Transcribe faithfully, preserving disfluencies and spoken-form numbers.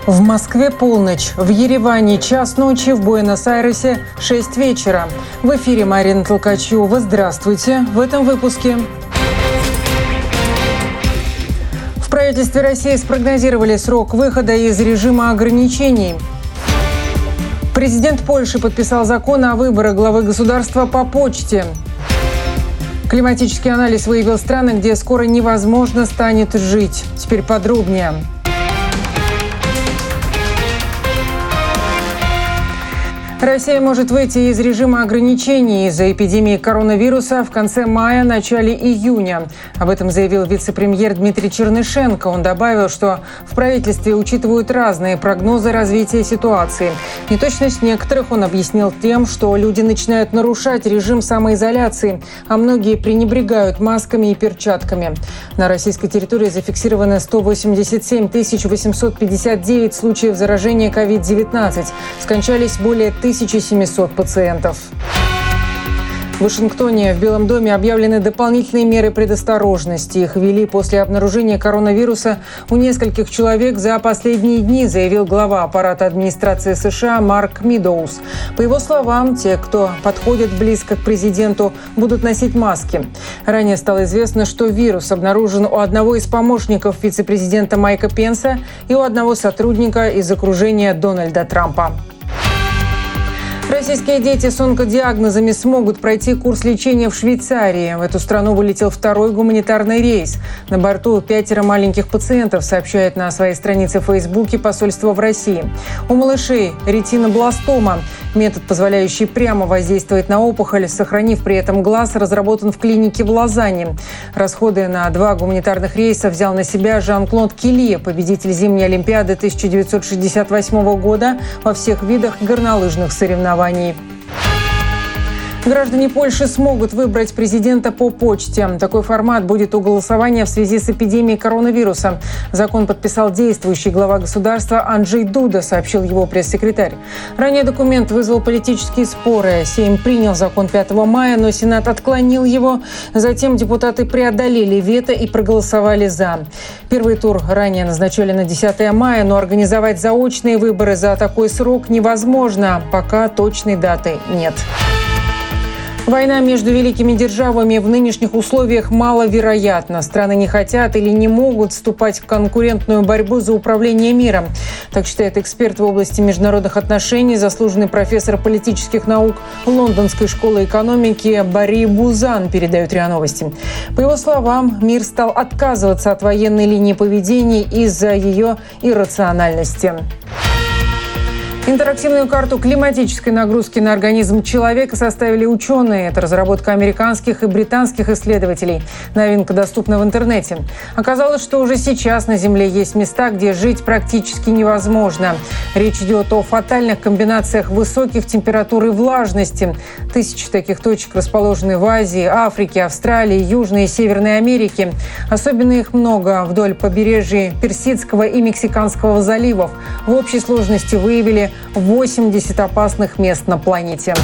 В Москве полночь, в Ереване час ночи, в Буэнос-Айресе шесть вечера. В эфире Марина Толкачева. Здравствуйте. В этом выпуске. В правительстве России спрогнозировали срок выхода из режима ограничений. Президент Польши подписал закон о выборах главы государства по почте. Климатический анализ выявил страны, где скоро невозможно станет жить. Теперь подробнее. Россия может выйти из режима ограничений из-за эпидемии коронавируса в конце мая, начале июня. Об этом заявил вице-премьер Дмитрий Чернышенко. Он добавил, что в правительстве учитывают разные прогнозы развития ситуации. Неточность некоторых он объяснил тем, что люди начинают нарушать режим самоизоляции, а многие пренебрегают масками и перчатками. На российской территории зафиксировано сто восемьдесят семь тысяч восемьсот пятьдесят девять случаев заражения ковид девятнадцать. Скончались более тысяча семьсот пациентов. В Вашингтоне в Белом доме объявлены дополнительные меры предосторожности. Их ввели после обнаружения коронавируса у нескольких человек за последние дни, заявил глава аппарата администрации США Марк Мидоуз. По его словам, те, кто подходит близко к президенту, будут носить маски. Ранее стало известно, что вирус обнаружен у одного из помощников вице-президента Майка Пенса и у одного сотрудника из окружения Дональда Трампа. Российские дети с онкодиагнозами смогут пройти курс лечения в Швейцарии. В эту страну вылетел второй гуманитарный рейс. На борту пятеро маленьких пациентов, сообщает на своей странице в Фейсбуке посольство в России. У малышей ретинобластома. Метод, позволяющий прямо воздействовать на опухоль, сохранив при этом глаз, разработан в клинике в Лозанне. Расходы на два гуманитарных рейса взял на себя Жан-Клод Келли, победитель зимней Олимпиады тысяча девятьсот шестьдесят восьмого года во всех видах горнолыжных соревнований. Граждане Польши смогут выбрать президента по почте. Такой формат будет у голосования в связи с эпидемией коронавируса. Закон подписал действующий глава государства Анджей Дуда, сообщил его пресс-секретарь. Ранее документ вызвал политические споры. Сейм принял закон пятого мая, но Сенат отклонил его. Затем депутаты преодолели вето и проголосовали «за». Первый тур ранее назначали на десятое мая, но организовать заочные выборы за такой срок невозможно. Пока точной даты нет. Война между великими державами в нынешних условиях маловероятна. Страны не хотят или не могут вступать в конкурентную борьбу за управление миром. Так считает эксперт в области международных отношений, заслуженный профессор политических наук Лондонской школы экономики Барри Бузан, передает РИА Новости. По его словам, мир стал отказываться от военной линии поведения из-за ее иррациональности. Интерактивную карту климатической нагрузки на организм человека составили ученые. Это разработка американских и британских исследователей. Новинка доступна в интернете. Оказалось, что уже сейчас на Земле есть места, где жить практически невозможно. Речь идет о фатальных комбинациях высоких температур и влажности. Тысячи таких точек расположены в Азии, Африке, Австралии, Южной и Северной Америке. Особенно их много вдоль побережья Персидского и Мексиканского заливов. В общей сложности выявили восемьдесят опасных мест на планете.